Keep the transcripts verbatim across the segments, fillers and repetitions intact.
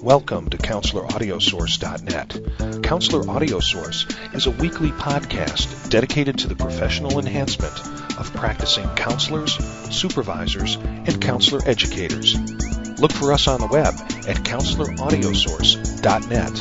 Welcome to Counselor Audio Source dot net. Counselor Audio Source is a weekly podcast dedicated to the professional enhancement of practicing counselors, supervisors, and counselor educators. Look for us on the web at Counselor Audio Source dot net.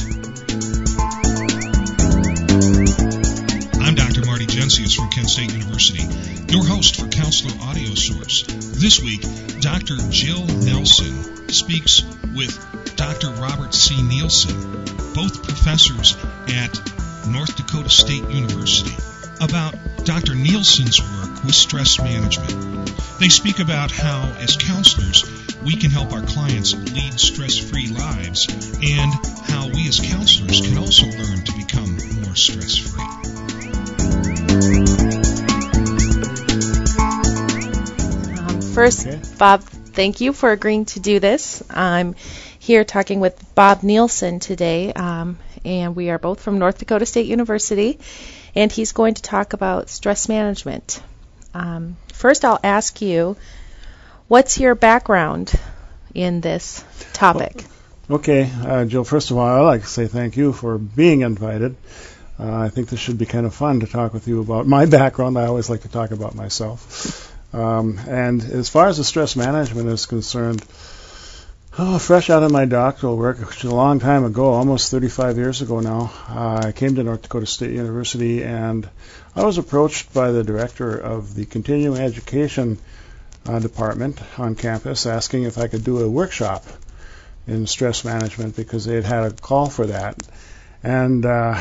I'm Doctor Marty Gensius from Kent State University, your host for Counselor Audio Source. This week, Doctor Jill Nelson speaks with Doctor Robert C. Nielsen, both professors at North Dakota State University, about Doctor Nielsen's work with stress management. They speak about how, as counselors, we can help our clients lead stress-free lives, and how we as counselors can also learn to become more stress-free. Um, first, okay. Bob, thank you for agreeing to do this. I'm here talking with Bob Nielsen today, um, and we are both from North Dakota State University, and he's going to talk about stress management. Um, first, I'll ask you, what's your background in this topic? Okay, uh, Jill, first of all, I'd like to say thank you for being invited. Uh, I think this should be kind of fun to talk with you about my background. I always like to talk about myself. Um, and as far as the stress management is concerned, oh, fresh out of my doctoral work, which is a long time ago, almost thirty-five years ago now, uh, I came to North Dakota State University, and I was approached by the director of the continuing education uh, department on campus asking if I could do a workshop in stress management because they had had a call for that. And uh,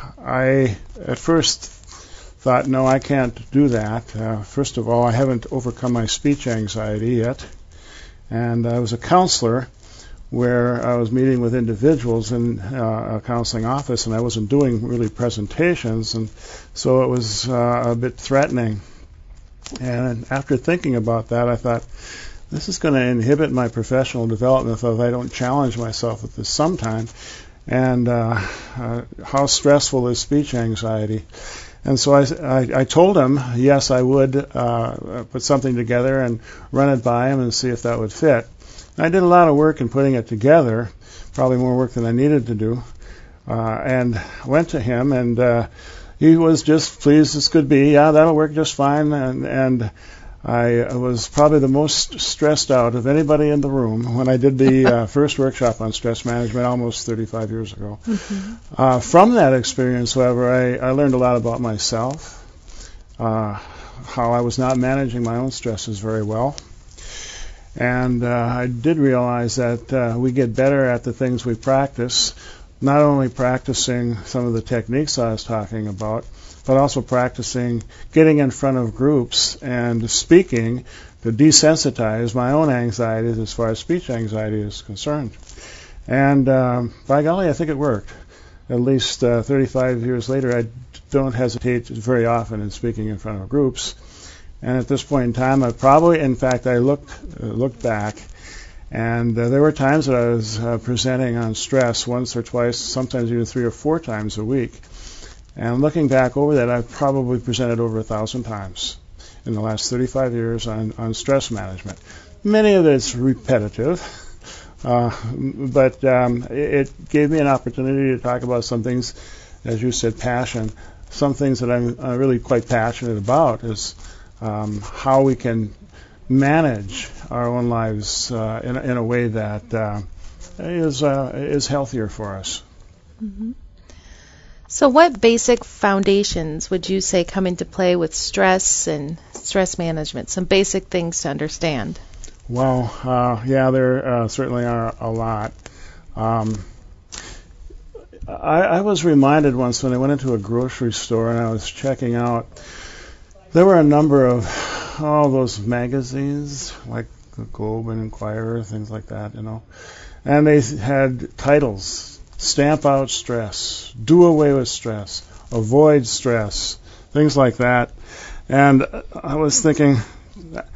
I, at first, thought, no, I can't do that. Uh, first of all, I haven't overcome my speech anxiety yet. And I was a counselor where I was meeting with individuals in uh, a counseling office, and I wasn't doing really presentations, and so it was uh, a bit threatening. And after thinking about that, I thought, this is going to inhibit my professional development if I don't challenge myself with this sometime. And uh, uh, how stressful is speech anxiety? And so I, I, I told him, yes, I would uh, put something together and run it by him and see if that would fit. I did a lot of work in putting it together, probably more work than I needed to do, uh, and went to him, and uh, he was just pleased as could be. Yeah, that'll work just fine. And, and I was probably the most stressed out of anybody in the room when I did the uh, first workshop on stress management almost thirty-five years ago. Mm-hmm. Uh, from that experience, however, I, I learned a lot about myself, uh, how I was not managing my own stresses very well. And uh, I did realize that uh, we get better at the things we practice, not only practicing some of the techniques I was talking about, but also practicing getting in front of groups and speaking to desensitize my own anxieties as far as speech anxiety is concerned. And um, by golly, I think it worked. At least uh, thirty-five years later, I don't hesitate very often in speaking in front of groups. And at this point in time, I probably, in fact, I looked uh, looked back, and uh, there were times that I was uh, presenting on stress once or twice, sometimes even three or four times a week. And looking back over that, I've probably presented over a thousand times in the last thirty-five years on, on stress management. Many of it's repetitive, uh, but um, it, it gave me an opportunity to talk about some things, as you said, passion. Some things that I'm uh, really quite passionate about is um, how we can manage our own lives uh, in, in a way that uh, is uh, is healthier for us. Mm-hmm. So what basic foundations would you say come into play with stress and stress management? Some basic things to understand. Well, uh, yeah, there uh, certainly are a lot. Um, I, I was reminded once when I went into a grocery store and I was checking out, there were a number of all those magazines, like the Globe and Inquirer, things like that, you know, and they had titles. Stamp out stress, do away with stress, avoid stress, things like that. And I was thinking, that,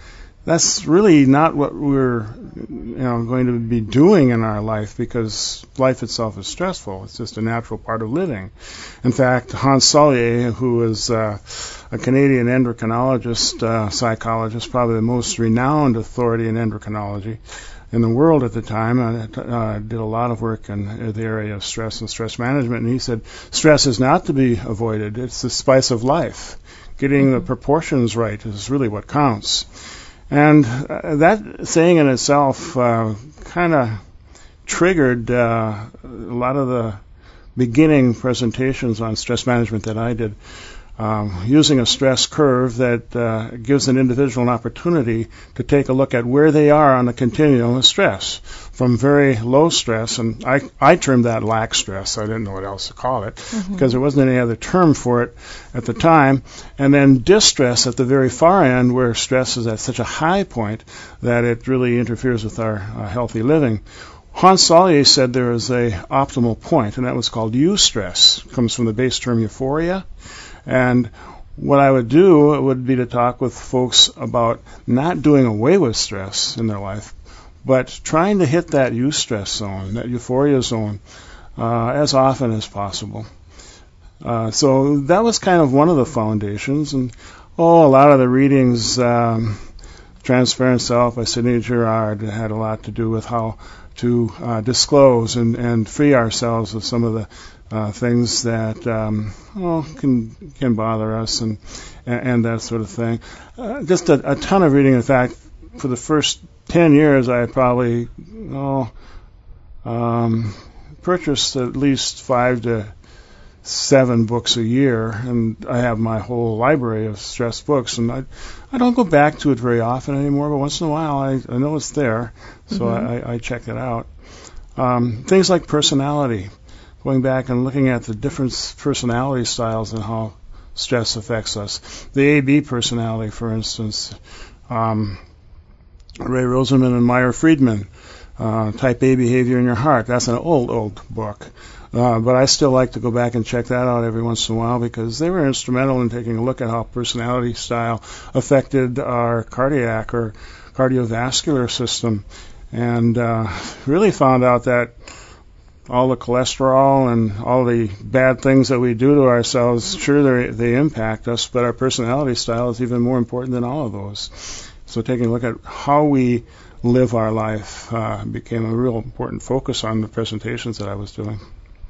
that's really not what we're you know going to be doing in our life, because life itself is stressful. It's just a natural part of living. In fact, Hans Selye, who is uh, a Canadian endocrinologist, uh, psychologist, probably the most renowned authority in endocrinology in the world at the time, uh, uh, did a lot of work in the area of stress and stress management, and he said stress is not to be avoided. It's the spice of life. Getting the proportions right is really what counts. And uh, that saying in itself uh, kind of triggered uh, a lot of the beginning presentations on stress management that I did, um, using a stress curve that uh, gives an individual an opportunity to take a look at where they are on the continuum of stress, from very low stress, and I, I termed that lack stress. I didn't know what else to call it, mm-hmm. because there wasn't any other term for it at the time, and then distress at the very far end, where stress is at such a high point that it really interferes with our uh, healthy living. Hans Selye said there is a optimal point, and that was called eustress. It comes from the base term euphoria. And what I would do would be to talk with folks about not doing away with stress in their life, but trying to hit that eustress zone, that euphoria zone, uh, as often as possible. Uh, so that was kind of one of the foundations. And, oh, a lot of the readings, um, Transparent Self by Sidney Girard, had a lot to do with how to uh, disclose and, and free ourselves of some of the uh, things that um, oh, can can bother us and and, and that sort of thing. Uh, just a, a ton of reading. In fact, for the first ten years, I probably oh, um, purchased at least five to seven books a year, and I have my whole library of stress books, and I I don't go back to it very often anymore, but once in a while I, I know it's there, so mm-hmm. I, I check it out. Um, things like personality, going back and looking at the different personality styles and how stress affects us. The A B personality, for instance, um, Ray Rosenman and Meyer Friedman, uh, Type A Behavior in Your Heart. That's an old, old book. Uh, but I still like to go back and check that out every once in a while, because they were instrumental in taking a look at how personality style affected our cardiac or cardiovascular system, and uh, really found out that all the cholesterol and all the bad things that we do to ourselves, sure, they, they impact us, but our personality style is even more important than all of those. So taking a look at how we live our life uh, became a real important focus on the presentations that I was doing.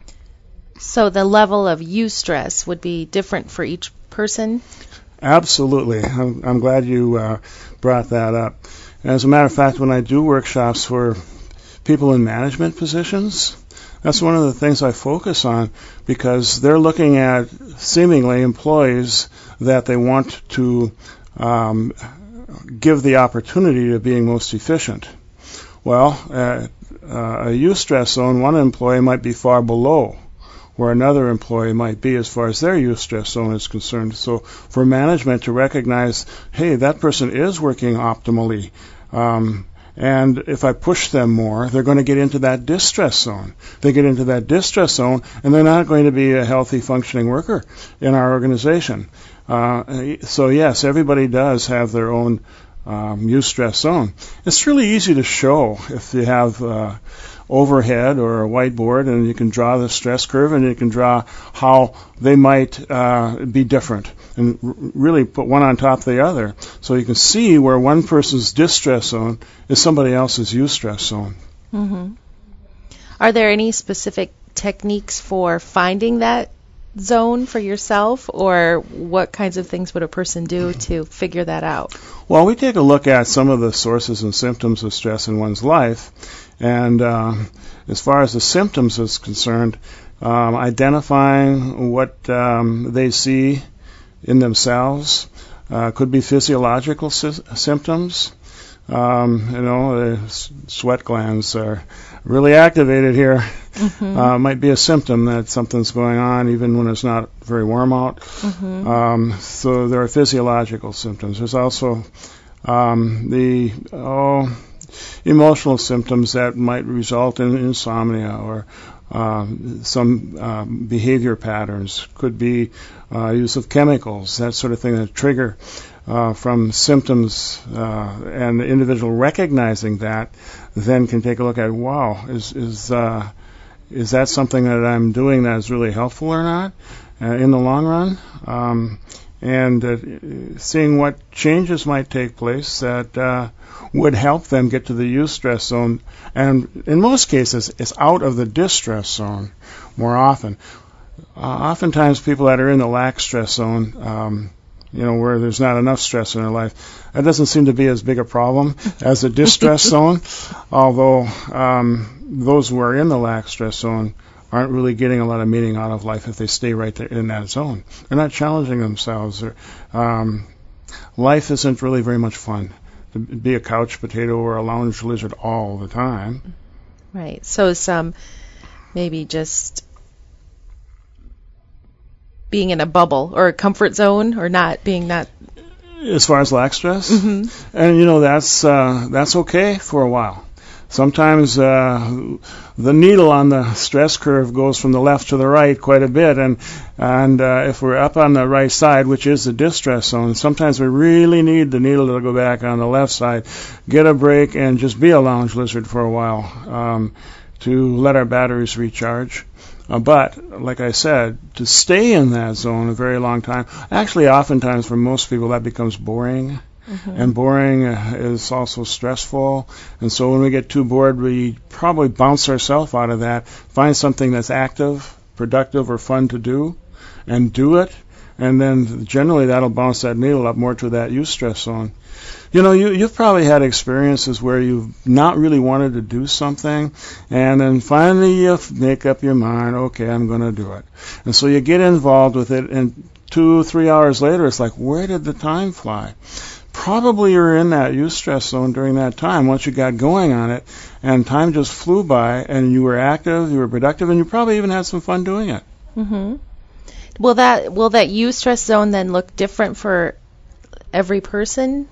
So the level of eustress would be different for each person? Absolutely. I'm, I'm glad you uh, brought that up. As a matter of fact, when I do workshops for people in management positions, that's one of the things I focus on, because they're looking at seemingly employees that they want to um, give the opportunity to being most efficient. Well, uh, uh, a eustress zone, one employee might be far below where another employee might be as far as their eustress zone is concerned. So for management to recognize, hey, that person is working optimally, um, and if I push them more, they're going to get into that distress zone. They get into that distress zone, and they're not going to be a healthy, functioning worker in our organization. Uh, so yes, everybody does have their own um, eustress zone. It's really easy to show if you have uh, overhead or a whiteboard, and you can draw the stress curve, and you can draw how they might uh, be different, and r- really put one on top of the other, so you can see where one person's distress zone is somebody else's eustress zone. Mm-hmm. Are there any specific techniques for finding that zone for yourself, or what kinds of things would a person do to figure that out? Well, we take a look at some of the sources and symptoms of stress in one's life, and uh, as far as the symptoms is concerned, um, identifying what um, they see in themselves uh, could be physiological sy- symptoms. Um, you know, the sweat glands are really activated here. Mm-hmm. Uh, might be a symptom that something's going on, even when it's not very warm out. Mm-hmm. Um, so there are physiological symptoms. There's also um, the oh, emotional symptoms that might result in insomnia or uh, some uh, behavior patterns. Could be uh, use of chemicals, that sort of thing that trigger uh, from symptoms uh, and the individual recognizing that, then can take a look at, wow, is is uh, is that something that I'm doing that is really helpful or not uh, in the long run? Um, and uh, seeing what changes might take place that uh, would help them get to the eustress zone. And in most cases, it's out of the distress zone more often. Uh, oftentimes, people that are in the lack stress zone, um, you know, where there's not enough stress in their life, that doesn't seem to be as big a problem as the distress zone, although um, those who are in the lack stress zone aren't really getting a lot of meaning out of life if they stay right there in that zone. They're not challenging themselves. Um, life isn't really very much fun to be a couch potato or a lounge lizard all the time. Right. So some maybe just being in a bubble or a comfort zone, or not being that. As far as lack stress, mm-hmm. and you know that's uh, that's okay for a while. Sometimes uh, the needle on the stress curve goes from the left to the right quite a bit, and and uh, if we're up on the right side, which is the distress zone, sometimes we really need the needle to go back on the left side, get a break, and just be a lounge lizard for a while um, to let our batteries recharge. Uh, but, like I said, to stay in that zone a very long time, actually oftentimes for most people that becomes boring. Mm-hmm. And boring uh, is also stressful. And so when we get too bored, we probably bounce ourselves out of that, find something that's active, productive, or fun to do, and do it. And then generally that'll bounce that needle up more to that eustress zone. You know, you, you've probably had experiences where you've not really wanted to do something, and then finally you make up your mind, okay, I'm going to do it. And so you get involved with it, and two, three hours later, it's like, where did the time fly? Probably you're in that eustress zone during that time once you got going on it, and time just flew by, and you were active, you were productive, and you probably even had some fun doing it. Mm-hmm. Will that will that eustress zone then look different for every person?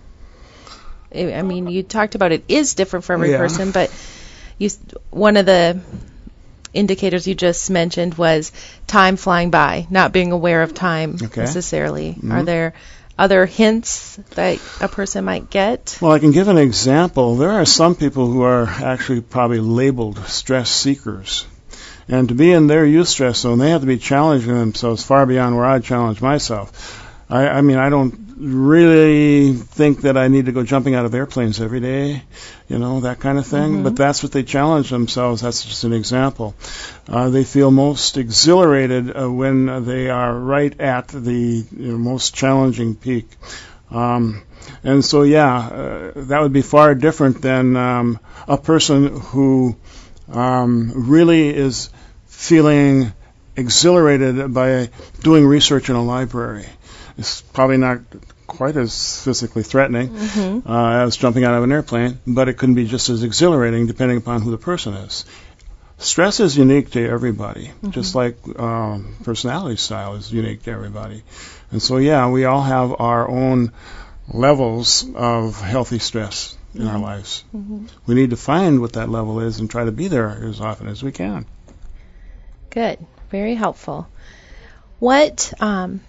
I mean, you talked about it is different for every yeah. person, but you one of the indicators you just mentioned was time flying by, not being aware of time okay. necessarily. Mm-hmm. Are there other hints that a person might get? Well, I can give an example. There are some people who are actually probably labeled stress seekers. And to be in their eustress zone, they have to be challenging themselves far beyond where I challenge myself. I, I mean, I don't really think that I need to go jumping out of airplanes every day, you know, that kind of thing. Mm-hmm. But that's what they challenge themselves. That's just an example. Uh, they feel most exhilarated uh, when they are right at the you know, most challenging peak. Um, and so, yeah, uh, that would be far different than um, a person who um, really is feeling exhilarated by doing research in a library. It's probably not quite as physically threatening mm-hmm. uh, as jumping out of an airplane, but it can be just as exhilarating depending upon who the person is. Stress is unique to everybody, mm-hmm. just like um, personality style is unique to everybody. And so, yeah, we all have our own levels of healthy stress in mm-hmm. our lives. Mm-hmm. We need to find what that level is and try to be there as often as we can. Good. Very helpful. What... Um,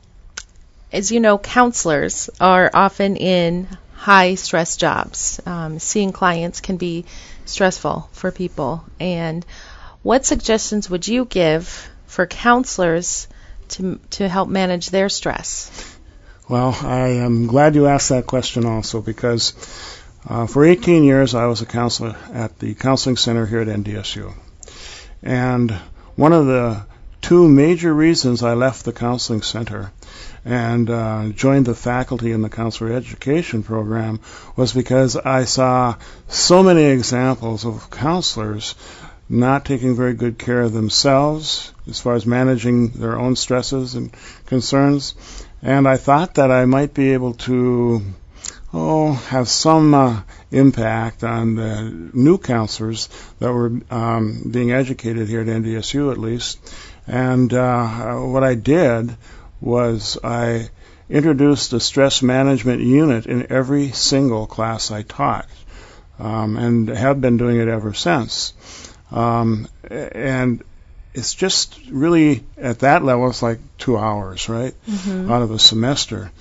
As you know, counselors are often in high-stress jobs. Um, seeing clients can be stressful for people. And what suggestions would you give for counselors to to help manage their stress? Well, I am glad you asked that question also, because uh, for eighteen years I was a counselor at the Counseling Center here at N D S U. And one of the two major reasons I left the Counseling Center and uh, joined the faculty in the counselor education program was because I saw so many examples of counselors not taking very good care of themselves as far as managing their own stresses and concerns. And I thought that I might be able to oh, have some uh, impact on the new counselors that were um, being educated here at N D S U at least. And uh, what I did was I introduced a stress management unit in every single class I taught, um, and have been doing it ever since. Um, and it's just really, at that level, it's like two hours, right, mm-hmm. out of a semester.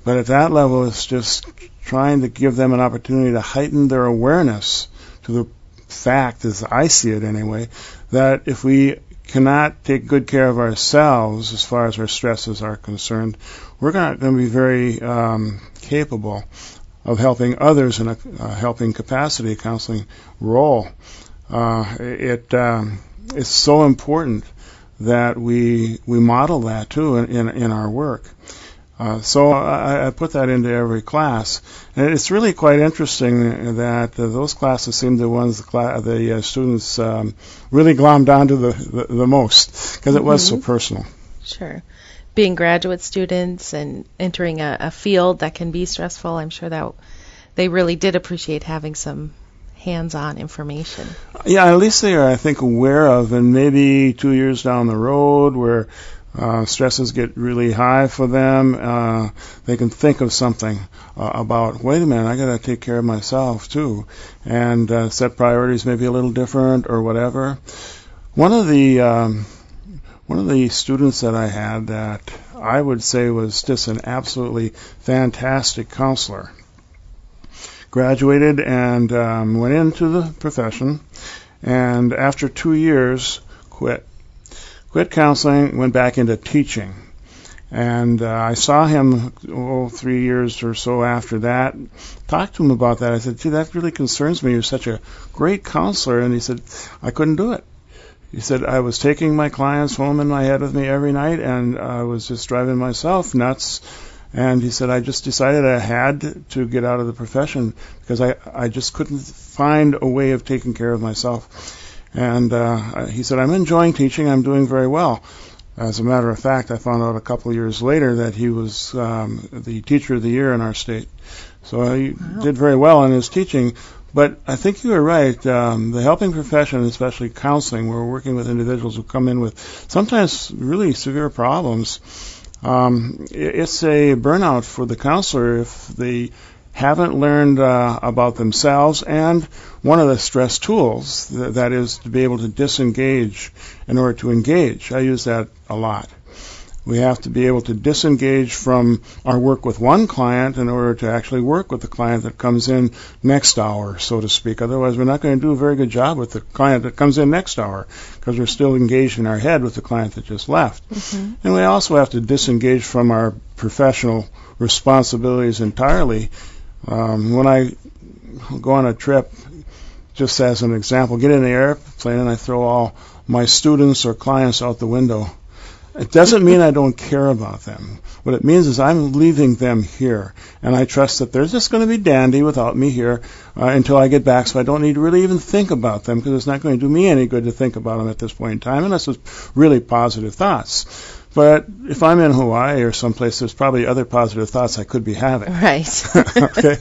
But at that level, it's just trying to give them an opportunity to heighten their awareness to the fact, as I see it anyway, that if we cannot take good care of ourselves as far as our stresses are concerned, we're not going to be very um, capable of helping others in a uh, helping capacity counseling role. Uh, it um, it's so important that we we model that too in in, in our work. Uh, so I, I put that into every class, and it's really quite interesting that uh, those classes seem the ones the, cla- the uh, students um, really glommed onto the, the, the most, because it mm-hmm. was so personal. Sure. Being graduate students and entering a, a field that can be stressful, I'm sure that they really did appreciate having some hands-on information. Yeah, at least they are, I think, aware of, and maybe two years down the road where Uh, stresses get really high for them, uh, they can think of something uh, about, wait a minute, I got to take care of myself too, and uh, set priorities maybe a little different or whatever. One of the um, one of the students that I had that I would say was just an absolutely fantastic counselor graduated and um, went into the profession, and after two years quit. Quit counseling, went back into teaching. And uh, I saw him oh, three years or so after that, talked to him about that. I said, gee, that really concerns me. You're such a great counselor. And he said, I couldn't do it. He said, I was taking my clients home in my head with me every night, and I was just driving myself nuts. And he said, I just decided I had to get out of the profession because I, I just couldn't find a way of taking care of myself. And uh, he said, I'm enjoying teaching. I'm doing very well. As a matter of fact, I found out a couple of years later that he was um, the teacher of the year in our state. So he wow. did very well in his teaching. But I think you are right. Um, the helping profession, especially counseling, where we're working with individuals who come in with sometimes really severe problems, um, it's a burnout for the counselor if they haven't learned uh, about themselves, and one of the stress tools, th- that is to be able to disengage in order to engage. I use that a lot. We have to be able to disengage from our work with one client in order to actually work with the client that comes in next hour, so to speak. Otherwise, we're not going to do a very good job with the client that comes in next hour because we're still engaged in our head with the client that just left. Mm-hmm. And we also have to disengage from our professional responsibilities entirely. Um, when I go on a trip, just as an example, get in the airplane and I throw all my students or clients out the window. It doesn't mean I don't care about them. What it means is I'm leaving them here, and I trust that they're just going to be dandy without me here uh, until I get back, so I don't need to really even think about them because it's not going to do me any good to think about them at this point in time unless it's really positive thoughts. But if I'm in Hawaii or someplace, there's probably other positive thoughts I could be having. Right. Okay.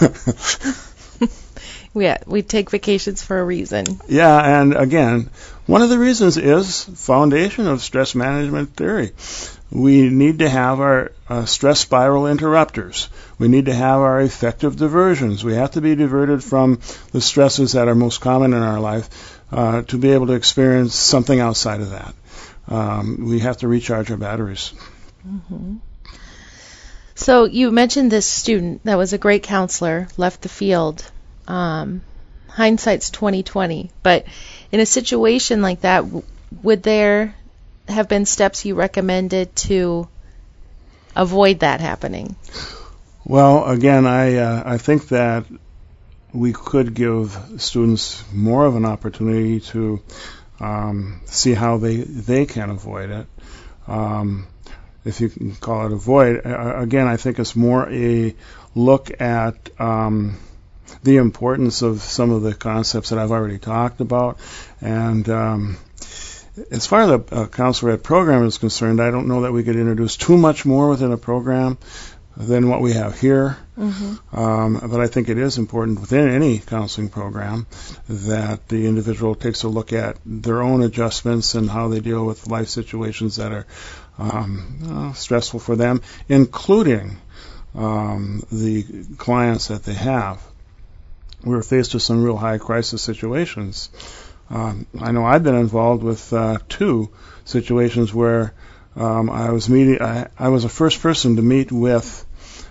Yeah, we take vacations for a reason. Yeah, and again, one of the reasons is foundation of stress management theory. We need to have our uh, stress spiral interrupters. We need to have our effective diversions. We have to be diverted from the stresses that are most common in our life uh, to be able to experience something outside of that. Um, we have to recharge our batteries. Mm-hmm. So you mentioned this student that was a great counselor, left the field. Um, hindsight's twenty twenty, but in a situation like that, w- would there have been steps you recommended to avoid that happening? Well, again, I uh, I think that we could give students more of an opportunity to um, see how they they can avoid it. Um, if you can call it avoid, uh, again, I think it's more a look at um, the importance of some of the concepts that I've already talked about. And um, as far as the uh, counselor ed program is concerned, I don't know that we could introduce too much more within a program than what we have here. Mm-hmm. Um, but I think it is important within any counseling program that the individual takes a look at their own adjustments and how they deal with life situations that are um, uh, stressful for them, including um, the clients that they have. We're faced with some real high crisis situations. Um, I know I've been involved with uh, two situations where um, I was meeting. I, I was the first person to meet with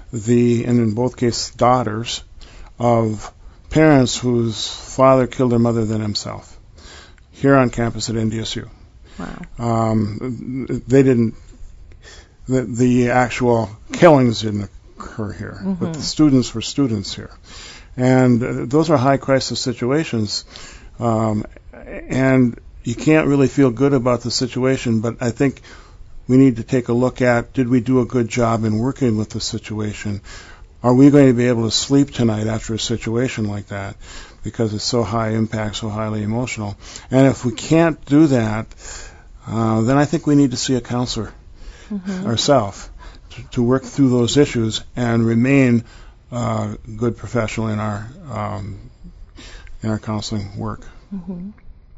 the, and in both cases, daughters of parents whose father killed their mother than himself here on campus at N D S U. Wow. Um, they didn't, the, the actual killings didn't occur here, mm-hmm. but the students were students here. And uh, those are high crisis situations. Um, and you can't really feel good about the situation, but I think we need to take a look at, did we do a good job in working with the situation? Are we going to be able to sleep tonight after a situation like that? Because it's so high impact, so highly emotional. And if we can't do that, uh, then I think we need to see a counselor mm-hmm. ourselves to, to work through those issues and remain uh, good professional in our um, in our counseling work. Mm-hmm.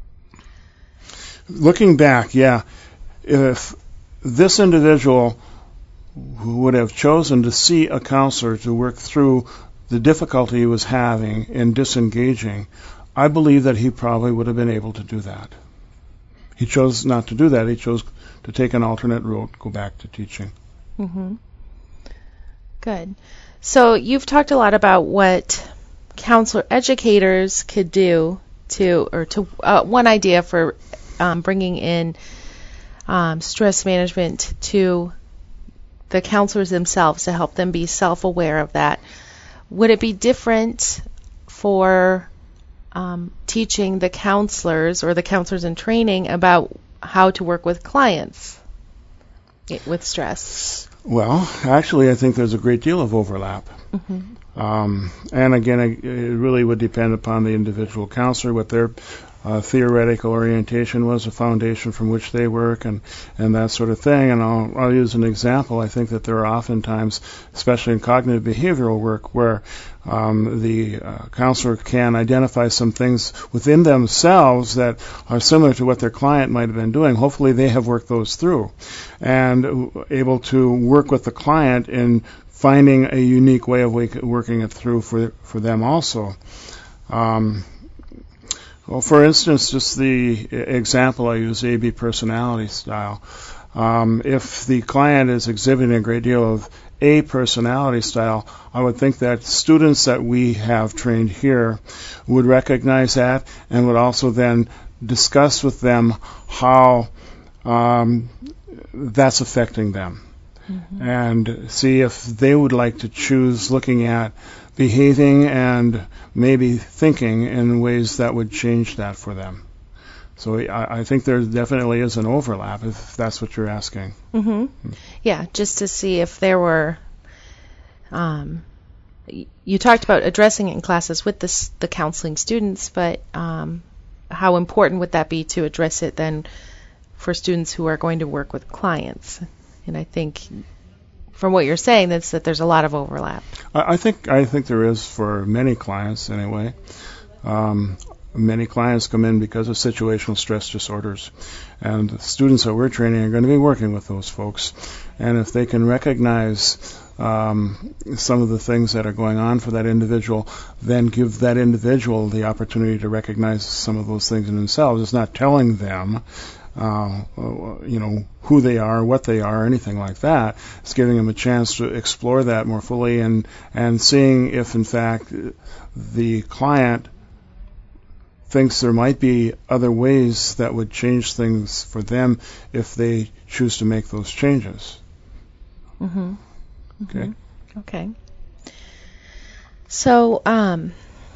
Looking back, yeah, if this individual who would have chosen to see a counselor to work through the difficulty he was having in disengaging, I believe that he probably would have been able to do that. He chose not to do that. He chose to take an alternate route, go back to teaching. Mm-hmm. Good. So you've talked a lot about what counselor educators could do to, or to, uh, one idea for um, bringing in um, stress management to the counselors themselves to help them be self-aware of that. Would it be different for um, teaching the counselors or the counselors in training about how to work with clients with stress? Well, actually, I think there's a great deal of overlap. Mm-hmm. Um, and again, it, it really would depend upon the individual counselor, what their uh, theoretical orientation was, a foundation from which they work, and, and that sort of thing. And I'll, I'll use an example. I think that there are oftentimes, especially in cognitive behavioral work, where um, the uh, counselor can identify some things within themselves that are similar to what their client might have been doing. Hopefully they have worked those through and able to work with the client in finding a unique way of working it through for for them also. Um, well, for instance, just the example I use, A B personality style. Um, if the client is exhibiting a great deal of A personality style, I would think that students that we have trained here would recognize that and would also then discuss with them how um, that's affecting them. Mm-hmm. And see if they would like to choose looking at behaving and maybe thinking in ways that would change that for them. So I, I think there definitely is an overlap, if that's what you're asking. Mm-hmm. Mm. Yeah, just to see if there were... Um, you talked about addressing it in classes with the, the counseling students, but um, how important would that be to address it then for students who are going to work with clients? And I think, from what you're saying, that's that there's a lot of overlap. I, I think I think there is for many clients anyway. Um, many clients come in because of situational stress disorders, and the students that we're training are going to be working with those folks. And if they can recognize um, some of the things that are going on for that individual, then give that individual the opportunity to recognize some of those things in themselves. It's not telling them Uh, you know, who they are, what they are, anything like that. It's giving them a chance to explore that more fully and, and seeing if, in fact, the client thinks there might be other ways that would change things for them if they choose to make those changes. Mm-hmm. Okay. Mm-hmm. Okay. So, um,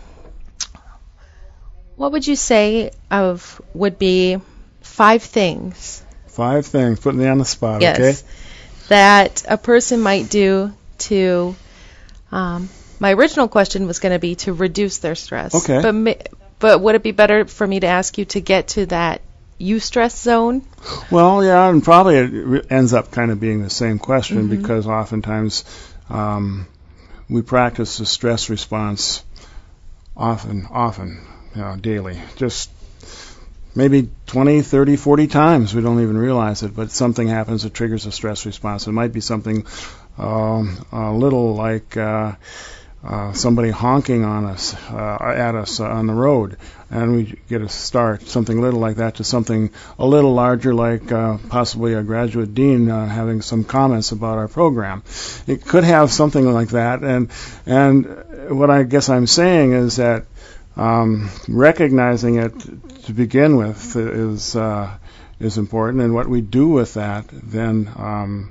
what would you say of would be Five things. Five things. Putting me on the spot, yes, okay? That a person might do to, um, my original question was going to be to reduce their stress. Okay. But, ma- but would it be better for me to ask you to get to that eustress zone? Well, yeah, and probably it re- ends up kind of being the same question mm-hmm. because oftentimes um, we practice the stress response often, often, you know, daily. Just maybe twenty, thirty, forty times. We don't even realize it, but something happens that triggers a stress response. It might be something um, a little like uh, uh, somebody honking on us, uh, at us uh, on the road, and we get a start, something little like that, to something a little larger, like uh, possibly a graduate dean uh, having some comments about our program. It could have something like that, and and what I guess I'm saying is that um, recognizing it to begin with is uh, is important, and what we do with that then um,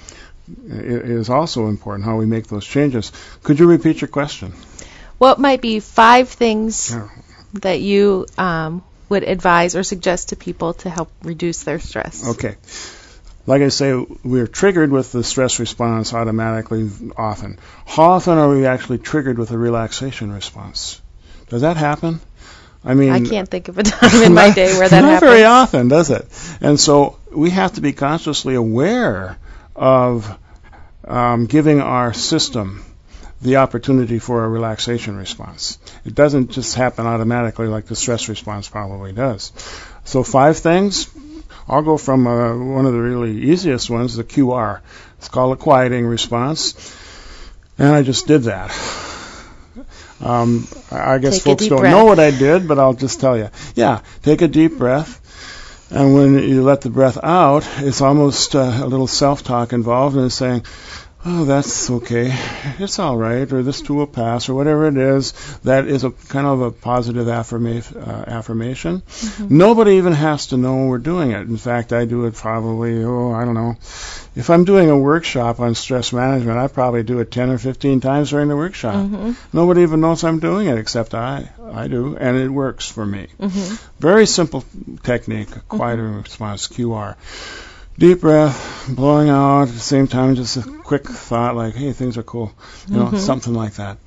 is also important, how we make those changes. Could you repeat your question? What might be five things Yeah. that you um, would advise or suggest to people to help reduce their stress? Okay. Like I say, we're triggered with the stress response automatically often. How often are we actually triggered with a relaxation response? Does that happen? I mean, I can't think of a time in my day where that not happens. very often, does it? And so we have to be consciously aware of um, giving our system the opportunity for a relaxation response. It doesn't just happen automatically like the stress response probably does. So five things. I'll go from uh, one of the really easiest ones, the Q R. It's called a quieting response. And I just did that. Um, I guess Take a folks deep don't breath. know what I did, but I'll just tell you. Yeah, take a deep breath. And when you let the breath out, it's almost uh, a little self-talk involved, and it's saying, oh, that's okay, it's all right, or this too will pass, or whatever it is. That is a kind of a positive affirma- uh, affirmation. Mm-hmm. Nobody even has to know we're doing it. In fact, I do it probably, oh, I don't know. If I'm doing a workshop on stress management, I probably do it ten or fifteen times during the workshop. Mm-hmm. Nobody even knows I'm doing it except I. I do, and it works for me. Mm-hmm. Very simple technique, quieting mm-hmm. response, Q R. Deep breath, blowing out at the same time, just a quick thought like, hey, things are cool, you know, mm-hmm. something like that.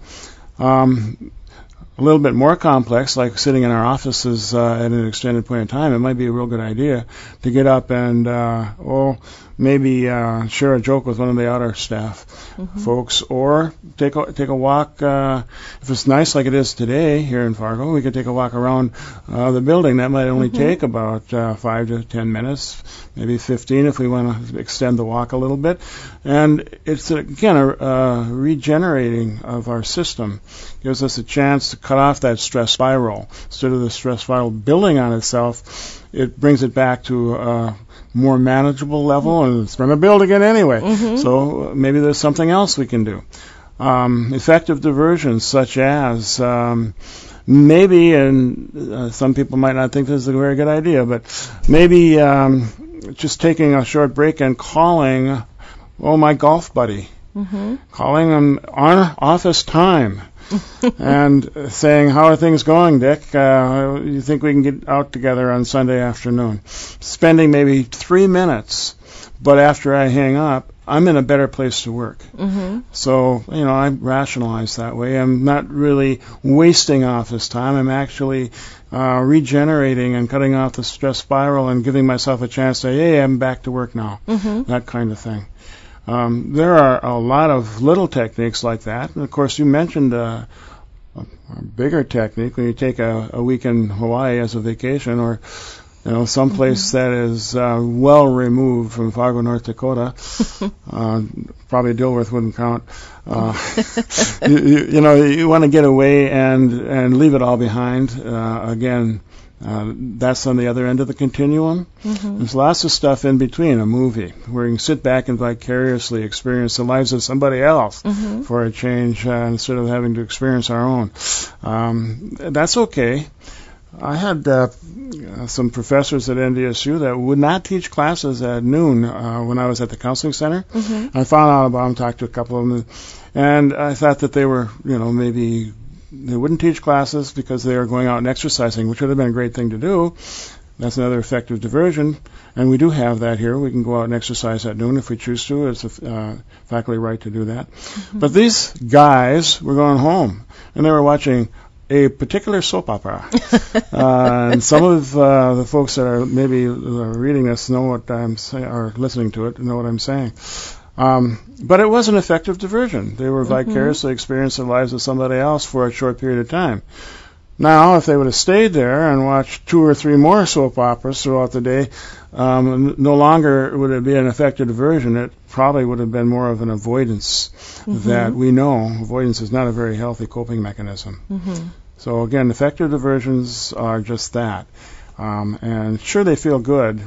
Um, a little bit more complex, like sitting in our offices uh, at an extended point in time, it might be a real good idea to get up and, uh, oh, maybe uh, share a joke with one of the outer staff mm-hmm. folks, or take a, take a walk. Uh, if it's nice like it is today here in Fargo, we could take a walk around uh, the building. That might only mm-hmm. take about uh, five to ten minutes, maybe fifteen if we want to extend the walk a little bit. And it's, again, a uh, regenerating of our system. Gives us a chance to cut off that stress spiral. Instead of the stress spiral building on itself, it brings it back to a more manageable level, and it's going to build again anyway. Mm-hmm. So maybe there's something else we can do. Um, effective diversions such as um, maybe, and uh, some people might not think this is a very good idea, but maybe um, just taking a short break and calling, oh, my golf buddy, mm-hmm. calling him on office time. and saying, how are things going, Dick? Uh, you think we can get out together on Sunday afternoon? Spending maybe three minutes, but after I hang up, I'm in a better place to work. Mm-hmm. So, you know, I rationalize that way. I'm not really wasting office time. I'm actually uh, regenerating and cutting off the stress spiral and giving myself a chance to say, hey, I'm back to work now. Mm-hmm. That kind of thing. Um, there are a lot of little techniques like that. And, of course, you mentioned uh, a, a bigger technique when you take a, a week in Hawaii as a vacation, or, you know, someplace mm-hmm. that is uh, well removed from Fargo, North Dakota. uh, probably Dilworth wouldn't count. Uh, you, you, you know, you want to get away and, and leave it all behind. Uh, again, Uh, that's on the other end of the continuum. Mm-hmm. There's lots of stuff in between, a movie, where you can sit back and vicariously experience the lives of somebody else mm-hmm. for a change, uh, instead of having to experience our own. Um, that's okay. I had uh, some professors at N D S U that would not teach classes at noon uh, when I was at the counseling center. Mm-hmm. I found out about them, talked to a couple of them, and I thought that they were, you know, maybe they wouldn't teach classes because they are going out and exercising, which would have been a great thing to do. That's another effective diversion, and we do have that here. We can go out and exercise at noon if we choose to. It's a uh, faculty right to do that. Mm-hmm. But these guys were going home, and they were watching a particular soap opera. uh, and some of uh, the folks that are maybe uh, reading this know what I'm saying, or listening to it, know what I'm saying. Um, but it was an effective diversion. They were mm-hmm. vicariously experiencing the lives of somebody else for a short period of time. Now, if they would have stayed there and watched two or three more soap operas throughout the day, um, no longer would it be an affected diversion. It probably would have been more of an avoidance mm-hmm. that we know. Avoidance is not a very healthy coping mechanism. Mm-hmm. So again, affected diversions are just that. Um, and sure, they feel good,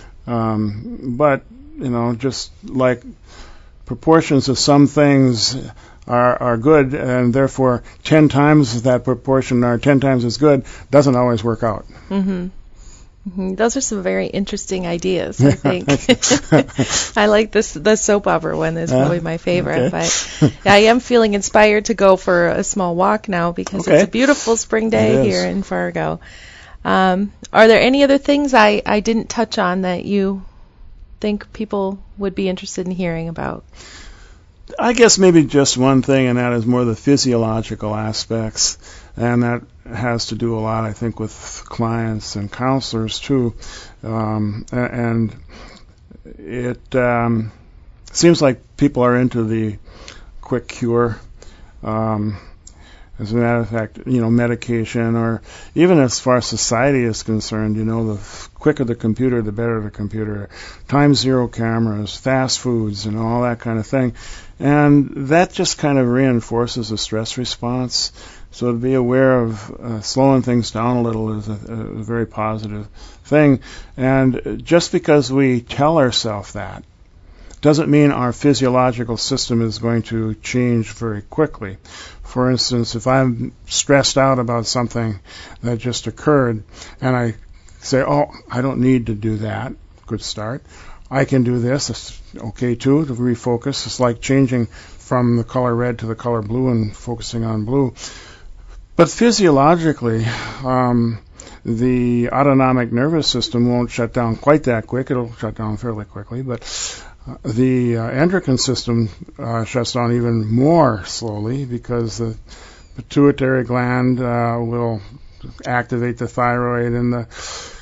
um, but, you know, just like proportions of some things are, are good, and therefore ten times that proportion or ten times as good doesn't always work out. Mm-hmm. Mm-hmm. Those are some very interesting ideas, I think. I like this. The soap opera one is probably my favorite. Okay. But I am feeling inspired to go for a small walk now because okay. it's a beautiful spring day here in Fargo. Um, are there any other things I, I didn't touch on that you think people would be interested in hearing about? I guess maybe just one thing, and that is more the physiological aspects, and that has to do a lot, I think, with clients and counselors too. Um, and it um, seems like people are into the quick cure. Um, as a matter of fact, you know, medication, or even as far as society is concerned, you know, the quicker the computer, the better the computer. Time zero cameras, fast foods, and all that kind of thing. And that just kind of reinforces a stress response. So to be aware of uh, slowing things down a little is a, a very positive thing. And just because we tell ourselves that doesn't mean our physiological system is going to change very quickly. For instance, if I'm stressed out about something that just occurred, and I say, oh, I don't need to do that, good start. I can do this, it's okay too, to refocus. It's like changing from the color red to the color blue and focusing on blue. But physiologically, um, the autonomic nervous system won't shut down quite that quick. It'll shut down fairly quickly, but uh, the uh, endocrine system uh, shuts down even more slowly because the pituitary gland uh, will activate the thyroid and the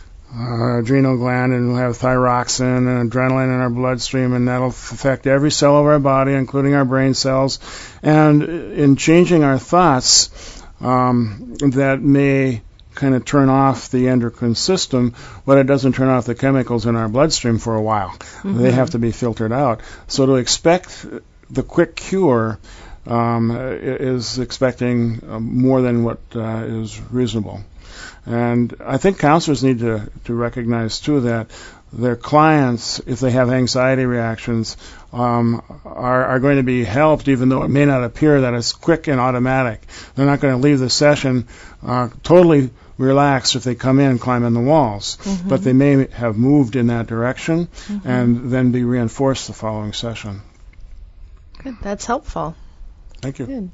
uh, adrenal gland, and we'll have thyroxine and adrenaline in our bloodstream, and that'll affect every cell of our body, including our brain cells. And in changing our thoughts, um, that may kind of turn off the endocrine system, but it doesn't turn off the chemicals in our bloodstream for a while. Mm-hmm. They have to be filtered out. So to expect the quick cure um, is expecting uh, more than what uh, is reasonable. And I think counselors need to, to recognize, too, that their clients, if they have anxiety reactions, um, are, are going to be helped, even though it may not appear that it's quick and automatic. They're not going to leave the session uh, totally relaxed if they come in climbing the walls, mm-hmm. but they may have moved in that direction mm-hmm. and then be reinforced the following session. Good. That's helpful. Thank you. Good.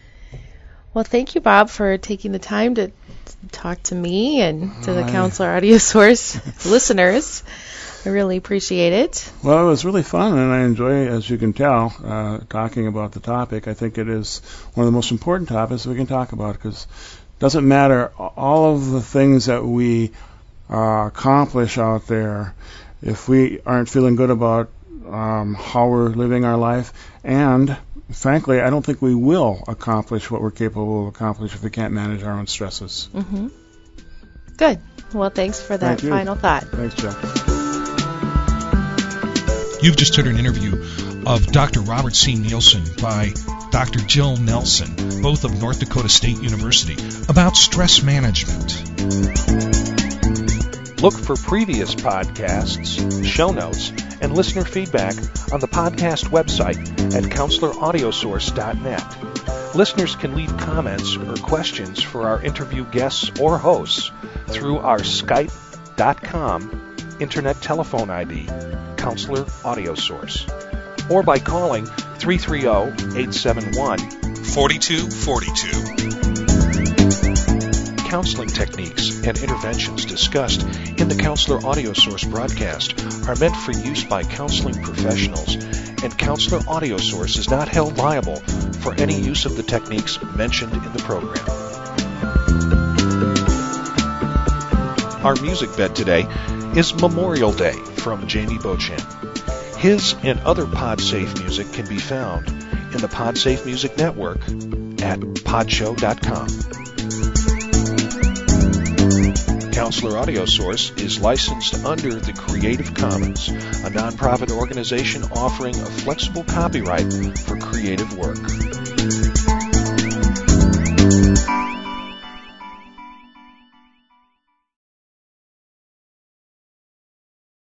Well, thank you, Bob, for taking the time to talk to me and to the I, Counselor Audio Source listeners. I really appreciate it. Well, it was really fun, and I enjoy, as you can tell, uh, talking about the topic. I think it is one of the most important topics we can talk about, because it doesn't matter all of the things that we uh, accomplish out there if we aren't feeling good about um, how we're living our life, and frankly, I don't think we will accomplish what we're capable of accomplishing if we can't manage our own stresses. Mm-hmm. Good. Well, thanks for that Thank final thought. Thanks, Jeff. You've just heard an interview of Doctor Robert C. Nielsen by Doctor Jill Nelson, both of North Dakota State University, about stress management. Look for previous podcasts, show notes, and listener feedback on the podcast website at counselor audio source dot net. Listeners can leave comments or questions for our interview guests or hosts through our Skype dot com internet telephone I D, Counselor Audio Source, or by calling three three zero, eight seven one, four two four two. Counseling techniques and interventions discussed in the Counselor Audio Source broadcast are meant for use by counseling professionals, and Counselor Audio Source is not held liable for any use of the techniques mentioned in the program. Our music bed today is Memorial Day from Jamie Beauchamp. His and other PodSafe music can be found in the PodSafe Music Network at podshow dot com. Counselor Audio Source is licensed under the Creative Commons, a nonprofit organization offering a flexible copyright for creative work.